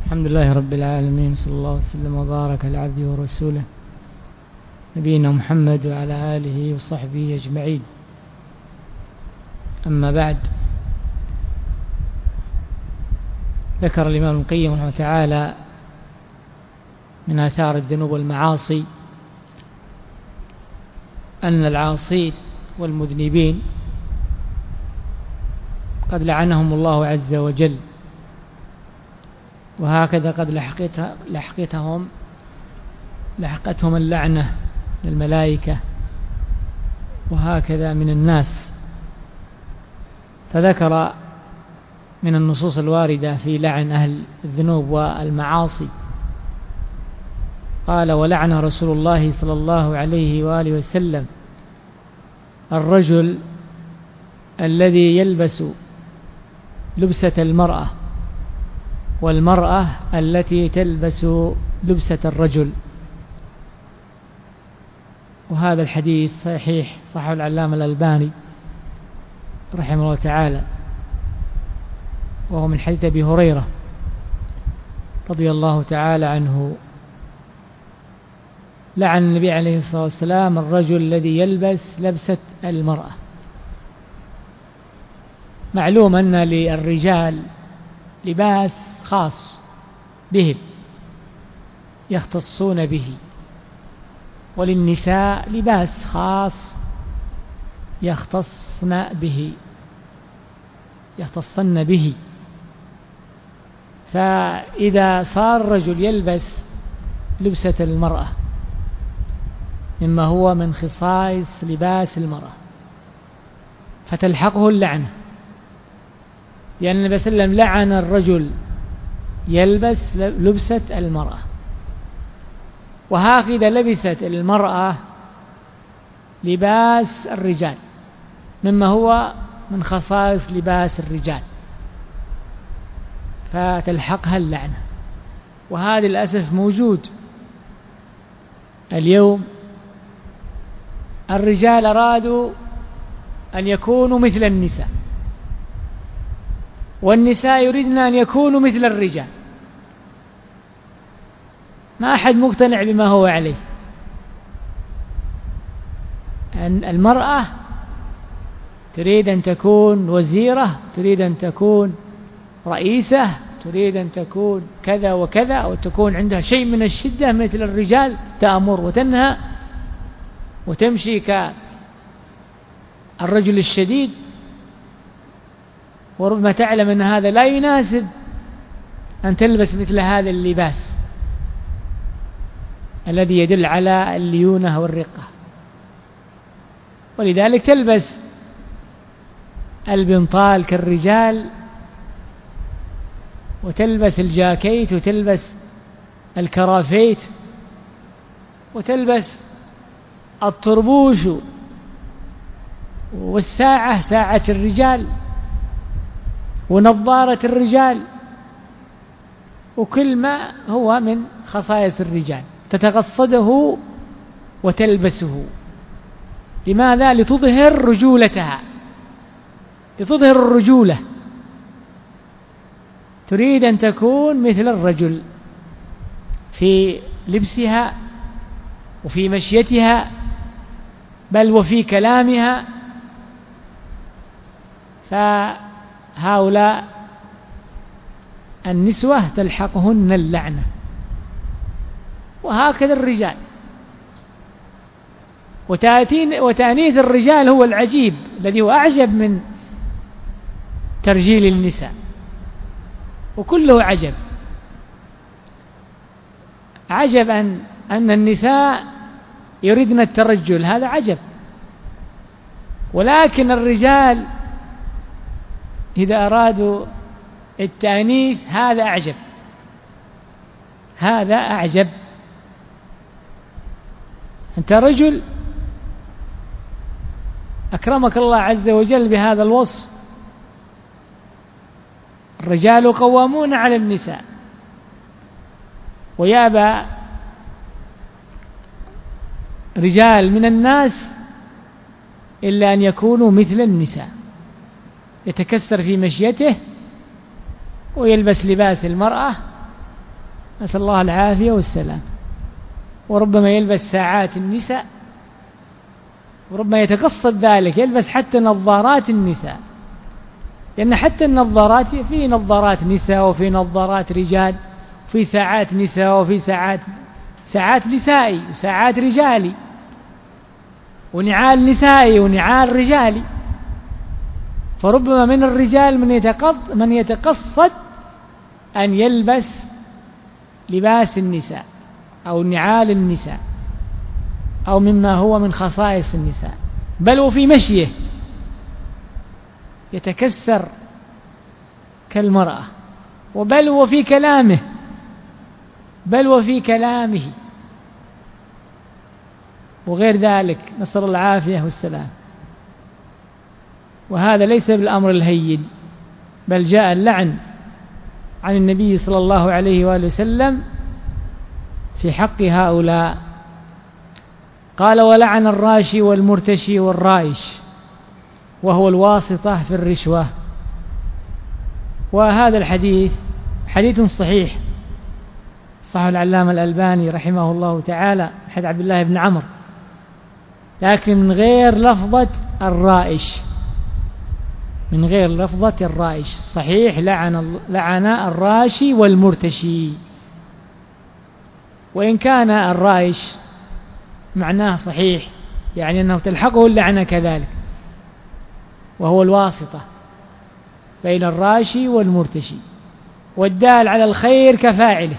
الحمد لله رب العالمين، صلى الله وسلم وبارك على عبده ورسوله نبينا محمد وعلى آله وصحبه أجمعين. أما بعد، ذكر الإمام ابن القيم رحمه الله تعالى من آثار الذنوب والمعاصي أن العاصين والمذنبين قد لعنهم الله عز وجل، وهكذا قد لحقتهم اللعنة للملائكة، وهكذا من الناس. فذكر من النصوص الواردة في لعن أهل الذنوب والمعاصي، قال: ولعن رسول الله صلى الله عليه وآله وسلم الرجل الذي يلبس لبسة المرأة، والمرأة التي تلبس لبسة الرجل. وهذا الحديث صحيح، صححه العلامة الألباني رحمه الله تعالى، وهو من حديث أبي هريرة رضي الله تعالى عنه. لعن النبي عليه الصلاة والسلام الرجل الذي يلبس لبسة المرأة. معلوم أن للرجال لباس خاص بهم يختصون به، وللنساء لباس خاص يختصن به. فإذا صار الرجل يلبس لبسة المرأة مما هو من خصائص لباس المرأة فتلحقه اللعنة، لأن النبي صلى الله عليه وسلم لعن الرجل يلبس لبسة المرأة. وهكذا لبست المرأة لباس الرجال مما هو من خصائص لباس الرجال فتلحقها اللعنة. وهذا للأسف موجود اليوم. الرجال أرادوا أن يكونوا مثل النساء، والنساء يريدن أن يكونوا مثل الرجال. ما أحد مقتنع بما هو عليه. المرأة تريد أن تكون وزيرة، تريد أن تكون رئيسة، تريد أن تكون كذا وكذا، وتكون عندها شيء من الشدة مثل الرجال، تأمر وتنهى وتمشي كالرجل الشديد. وربما تعلم أن هذا لا يناسب أن تلبس مثل هذا اللباس الذي يدل على الليونة والرقة، ولذلك تلبس البنطال كالرجال، وتلبس الجاكيت، وتلبس الكرافيت، وتلبس الطربوش والساعة، ساعة الرجال، ونظارة الرجال، وكل ما هو من خصائص الرجال تتقصده وتلبسه. لماذا؟ لتظهر رجولتها، لتظهر الرجولة. تريد أن تكون مثل الرجل في لبسها وفي مشيتها، بل وفي كلامها. فهؤلاء النسوة تلحقهن اللعنة، وهكذا الرجال. وتأنيث الرجال هو العجيب، الذي هو أعجب من ترجيل النساء، وكله عجب. عجب أن النساء يريدن الترجل، هذا عجب. ولكن الرجال إذا أرادوا التأنيث هذا أعجب، هذا أعجب. أنت رجل أكرمك الله عز وجل بهذا الوصف: الرجال قوامون على النساء. ويابى رجال من الناس إلا أن يكونوا مثل النساء، يتكسر في مشيته ويلبس لباس المرأة نسأل الله العافية والسلام. وربما يلبس ساعات النساء، وربما يتقصد ذلك، يلبس حتى نظارات النساء، لأن حتى النظارات في نظارات نساء وفي نظارات رجال، في ساعات نساء وفي ساعات نسائي وساعات رجالي، ونعال نسائي ونعال رجالي. فربما من الرجال من يتقصد أن يلبس لباس النساء أو نعال النساء أو مما هو من خصائص النساء، بل وفي مشيه يتكسر كالمرأة، وبل وفي كلامه، وغير ذلك، نسأل الله العافية والسلام. وهذا ليس بالأمر الهين، بل جاء اللعن عن النبي صلى الله عليه وآله وسلم في حق هؤلاء. قال: ولعن الراشي والمرتشي والرائش، وهو الواسطة في الرشوة. وهذا الحديث حديث صحيح، صححه العلامة الألباني رحمه الله تعالى، حديث عبد الله بن عمرو، لكن من غير لفظة الرائش، من غير لفظة الرائش. صحيح لعن الراشي والمرتشي، وإن كان الرائش معناه صحيح، يعني أنه تلحقه اللعنة كذلك، وهو الواسطة بين الراشي والمرتشي، والدال على الخير كفاعله،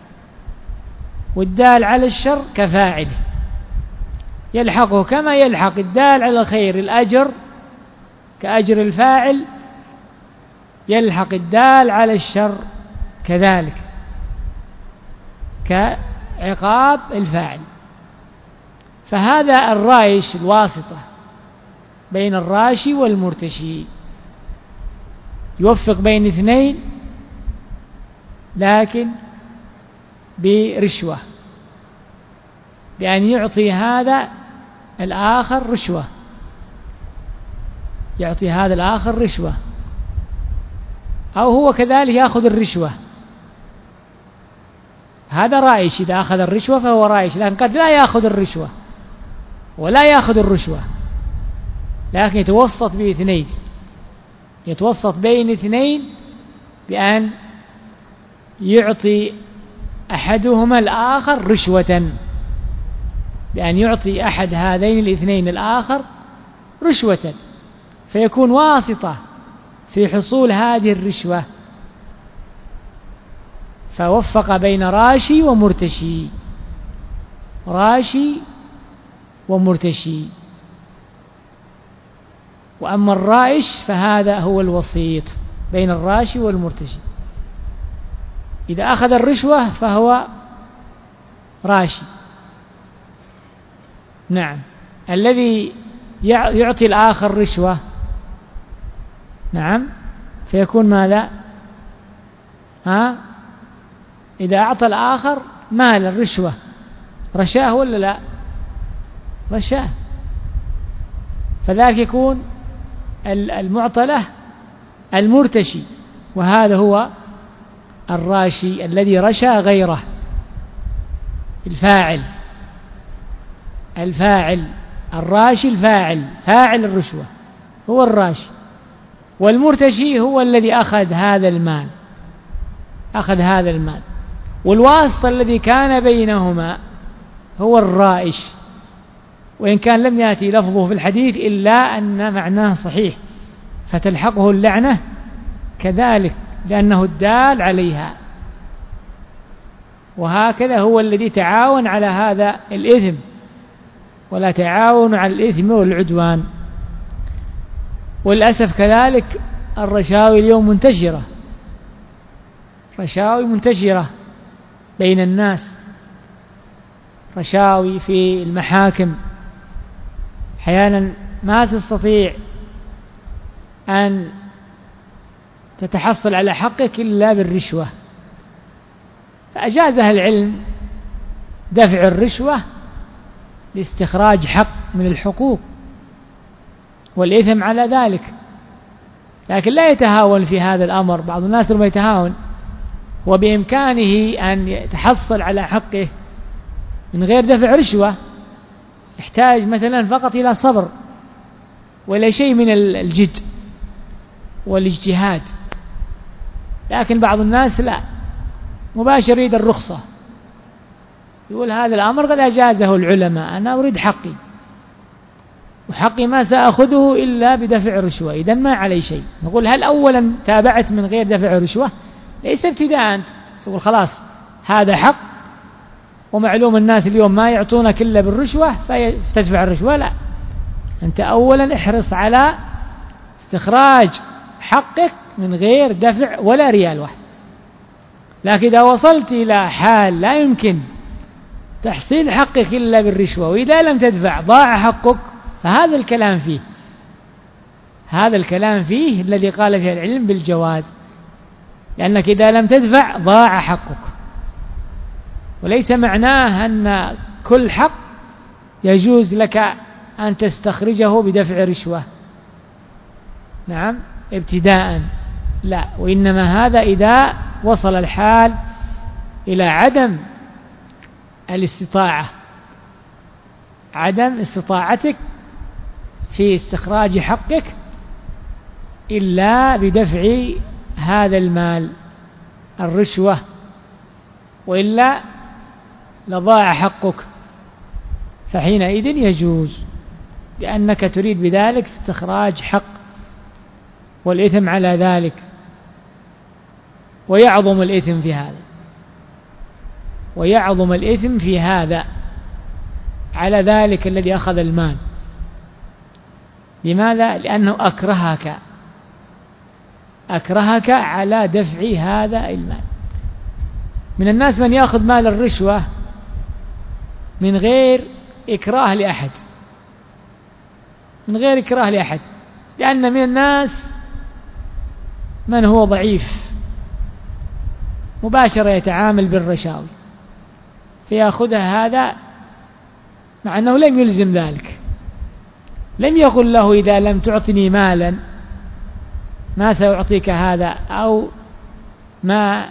والدال على الشر كفاعله، يلحقه كما يلحق الدال على الخير الأجر كأجر الفاعل، يلحق الدال على الشر كذلك كعقاب الفاعل. فهذا الرائش الواسطة بين الراشي والمرتشي، يوفق بين اثنين لكن برشوة، بأن يعطي هذا الآخر رشوة، يعطي هذا الآخر رشوة، أو هو كذلك يأخذ الرشوة. هذا رائش، إذا أخذ الرشوة فهو رائش، لكن قد لا يأخذ الرشوة ولا يأخذ الرشوة، لكن يتوسط باثنين، يتوسط بين اثنين بأن يعطي أحدهما الآخر رشوة، بأن يعطي أحد هذين الاثنين الآخر رشوة، فيكون واسطة في حصول هذه الرشوة، فوفق بين راشي ومرتشي، راشي ومرتشي. وأما الرائش فهذا هو الوسيط بين الراشي والمرتشي، إذا أخذ الرشوة فهو راشي، نعم. الذي يعطي الآخر رشوة، نعم، فيكون ماذا؟ إذا أعطى الآخر مال الرشوة رشاه ولا لا؟ رشاه، فذلك يكون المعطى له المرتشي، وهذا هو الراشي الذي رشى غيره، الفاعل الراشي الفاعل، فاعل الرشوة هو الراشي، والمرتشي هو الذي أخذ هذا المال، والواسطة الذي كان بينهما هو الرائش، وإن كان لم يأتي لفظه في الحديث إلا أن معناه صحيح، فتلحقه اللعنة كذلك لأنه الدال عليها. وهكذا هو الذي تعاون على هذا الإثم، ولا تعاون على الإثم والعدوان. وللأسف كذلك الرشاوي اليوم منتشرة، رشاوي منتشرة بين الناس، رشاوي في المحاكم، أحيانا ما تستطيع أن تتحصل على حقك إلا بالرشوة، فأجازها العلم دفع الرشوة لاستخراج حق من الحقوق، والإثم على ذلك، لكن لا يتهاون في هذا الأمر. بعض الناس لما يتهاون وبإمكانه أن يتحصل على حقه من غير دفع رشوة، يحتاج مثلا فقط إلى صبر ولا شيء من الجد والاجتهاد. لكن بعض الناس لا، مباشر يريد الرخصة، يقول هذا الأمر قد أجازه العلماء، أنا أريد حقي، وحقي ما سأخذه إلا بدفع رشوة، إذن ما علي شيء. نقول هل أولا تابعت من غير دفع رشوة؟ ليس ابتداء تقول خلاص هذا حق ومعلوم الناس اليوم ما يعطونك إلا بالرشوة فتدفع الرشوة، لا، أنت أولا احرص على استخراج حقك من غير دفع ولا ريال واحد. لكن إذا وصلت إلى حال لا يمكن تحصيل حقك إلا بالرشوة، وإذا لم تدفع ضاع حقك، فهذا الكلام فيه، هذا الكلام فيه الذي قال فيه العلم بالجواز، لأنك إذا لم تدفع ضاع حقك. وليس معناه أن كل حق يجوز لك أن تستخرجه بدفع رشوة، نعم ابتداء لا، وإنما هذا إذا وصل الحال إلى عدم الاستطاعة، عدم استطاعتك في استخراج حقك إلا بدفع هذا المال الرشوة، وإلا لضاع حقك، فحينئذ يجوز، لأنك تريد بذلك استخراج حق، والإثم على ذلك، ويعظم الإثم في هذا، ويعظم الإثم في هذا على ذلك الذي أخذ المال. لماذا؟ لأنه أكرهك على دفع هذا المال. من الناس من يأخذ مال الرشوة من غير إكراه لأحد، من غير إكراه لأحد، لأن من الناس من هو ضعيف مباشرة يتعامل بالرشاوي فيأخذها هذا، مع أنه لم يلزم ذلك، لم يقل له إذا لم تعطني مالا ما سأعطيك هذا، أو ما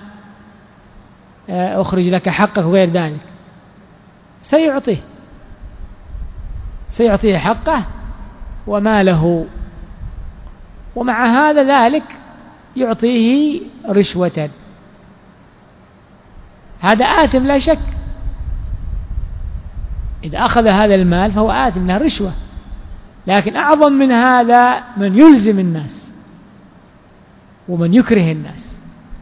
أخرج لك حقك وغير ذلك، سيعطيه حقه وماله، ومع هذا ذلك يعطيه رشوة. هذا آثم لا شك، إذا أخذ هذا المال فهو آثم، له رشوة. لكن أعظم من هذا من يلزم الناس ومن يكره الناس،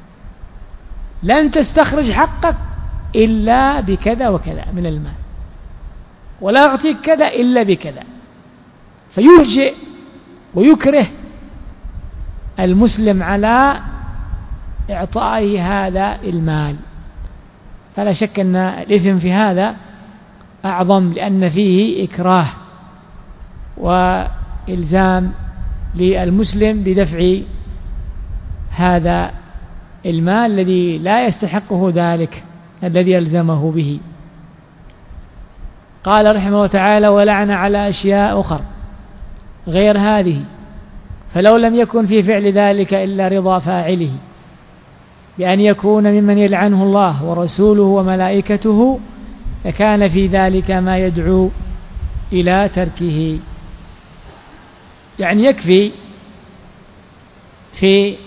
لن تستخرج حقك إلا بكذا وكذا من المال، ولا أعطيك كذا إلا بكذا، فيلجئ ويكره المسلم على إعطائه هذا المال. فلا شك أن الإثم في هذا أعظم، لأن فيه إكراه وإلزام للمسلم بدفع هذا المال الذي لا يستحقه ذلك الذي يلزمه به. قال رحمه الله تعالى: ولعن على أشياء أخر غير هذه، فلو لم يكن في فعل ذلك إلا رضا فاعله بأن يكون ممن يلعنه الله ورسوله وملائكته، فكان في ذلك ما يدعو إلى تركه. يعني يكفي في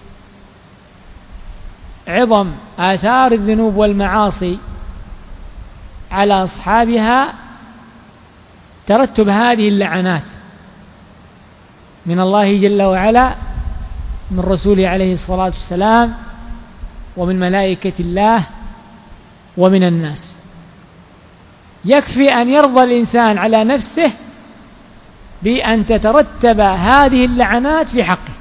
عظم آثار الذنوب والمعاصي على أصحابها ترتب هذه اللعنات من الله جل وعلا، من رسوله عليه الصلاة والسلام، ومن ملائكة الله، ومن الناس. يكفي أن يرضى الإنسان على نفسه بأن تترتب هذه اللعنات في حقه.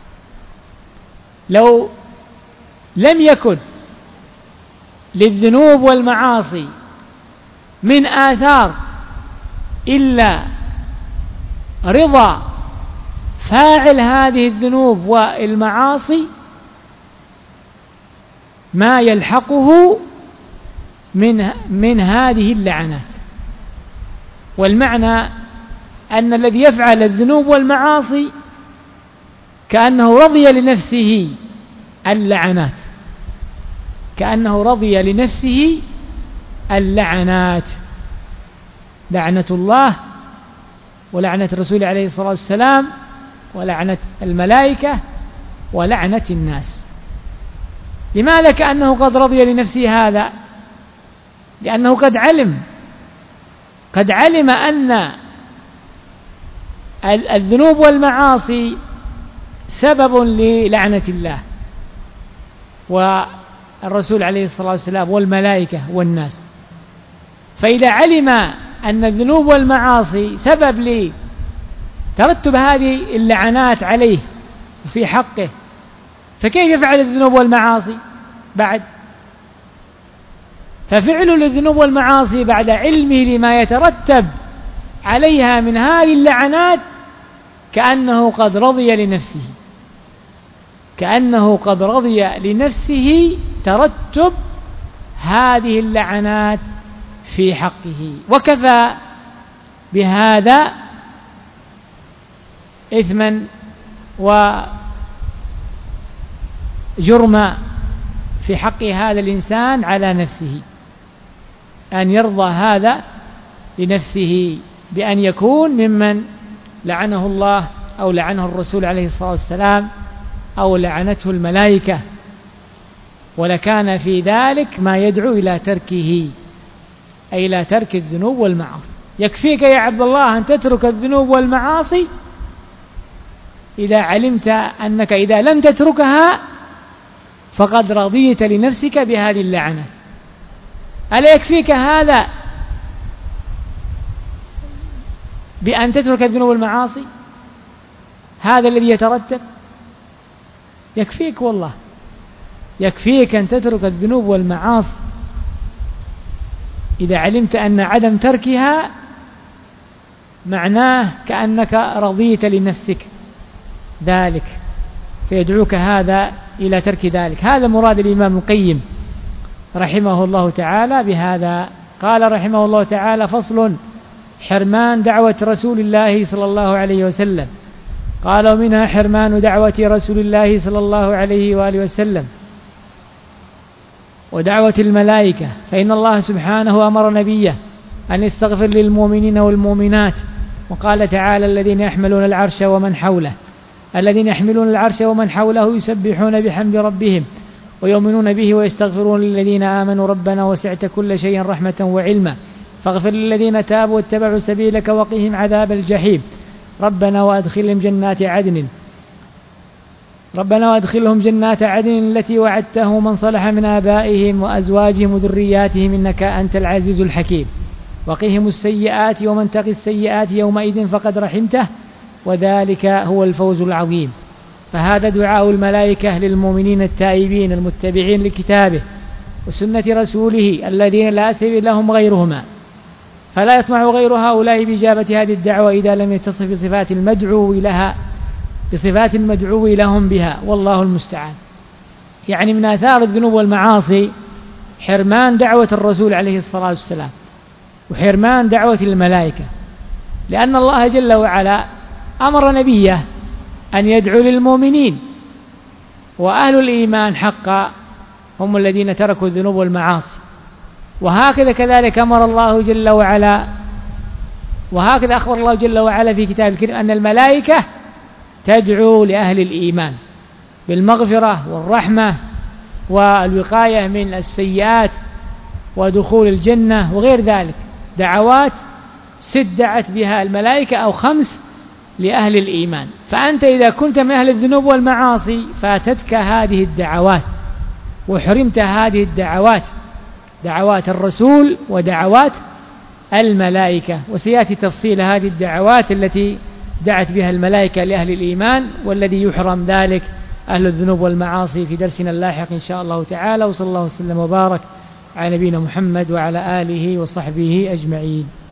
لو لم يكن للذنوب والمعاصي من آثار إلا رضا فاعل هذه الذنوب والمعاصي ما يلحقه من هذه اللعنات. والمعنى أن الذي يفعل الذنوب والمعاصي كأنه رضي لنفسه اللعنات، كأنه رضي لنفسه اللعنات، لعنة الله ولعنة الرسول عليه الصلاة والسلام ولعنة الملائكة ولعنة الناس. لماذا كأنه قد رضي لنفسه هذا؟ لأنه قد علم أن الذنوب والمعاصي سبب للعنة الله والرسول عليه الصلاة والسلام والملائكة والناس. فإذا علم أن الذنوب والمعاصي سبب لترتب هذه اللعنات عليه في حقه، فكيف يفعل الذنوب والمعاصي بعد؟ ففعل الذنوب والمعاصي بعد علمه لما يترتب عليها من هذه اللعنات كأنه قد رضي لنفسه، كأنه قد رضي لنفسه ترتب هذه اللعنات في حقه، وكفى بهذا إثما وجرما في حق هذا الإنسان على نفسه أن يرضى هذا لنفسه بأن يكون ممن لعنه الله أو لعنه الرسول عليه الصلاة والسلام أو لعنته الملائكة، ولكان في ذلك ما يدعو إلى تركه، أي إلى ترك الذنوب والمعاصي. يكفيك يا عبد الله أن تترك الذنوب والمعاصي إذا علمت أنك إذا لم تتركها فقد رضيت لنفسك بهذه اللعنة. ألا يكفيك هذا بأن تترك الذنوب والمعاصي؟ هذا الذي يترتب يكفيك، والله يكفيك أن تترك الذنوب والمعاصي إذا علمت أن عدم تركها معناه كأنك رضيت لنفسك ذلك، فيدعوك هذا إلى ترك ذلك. هذا مراد الإمام القيم رحمه الله تعالى بهذا. قال رحمه الله تعالى: فصل: حرمان دعوة رسول الله صلى الله عليه وسلم. قال: ومنها حرمان دعوة رسول الله صلى الله عليه وآله وسلم ودعوة الملائكة، فإن الله سبحانه أمر نبيه أن يستغفر للمؤمنين والمؤمنات، وقال تعالى: الذين يحملون العرش ومن حوله يسبحون بحمد ربهم ويؤمنون به ويستغفرون للذين آمنوا ربنا وسعت كل شيء رحمة وعلما فاغفر للذين تابوا واتبعوا سبيلك وقهم عذاب الجحيم ربنا وأدخلهم جنات عدن التي وعدته من صلح من آبائهم وأزواجهم وذرياتهم إنك أنت العزيز الحكيم وقهم السيئات ومن تق السيئات يومئذ فقد رحمته وذلك هو الفوز العظيم. فهذا دعاء الملائكة للمؤمنين التائبين المتبعين لكتابه وسنة رسوله الذين لا سبيل لهم غيرهما، فلا يطمع غير هؤلاء بإجابة هذه الدعوة إذا لم يتصف بصفات المدعو لهم بها، والله المستعان. يعني من آثار الذنوب والمعاصي حرمان دعوة الرسول عليه الصلاة والسلام وحرمان دعوة الملائكة، لأن الله جل وعلا أمر نبيه أن يدعو للمؤمنين، وأهل الإيمان حقا هم الذين تركوا الذنوب والمعاصي. وهكذا كذلك أمر الله جل وعلا، وهكذا أخبر الله جل وعلا في كتاب الكريم أن الملائكة تدعو لأهل الإيمان بالمغفرة والرحمة والوقاية من السيئات ودخول الجنة وغير ذلك. دعوات 6 دعت بها الملائكة أو 5 لأهل الإيمان. فأنت إذا كنت من أهل الذنوب والمعاصي فاتتك هذه الدعوات وحرمت هذه الدعوات، دعوات الرسول ودعوات الملائكة. وسيأتي تفصيل هذه الدعوات التي دعت بها الملائكة لأهل الإيمان والذي يحرم ذلك أهل الذنوب والمعاصي في درسنا اللاحق إن شاء الله تعالى. وصلى الله وسلم وبارك على نبينا محمد وعلى آله وصحبه أجمعين.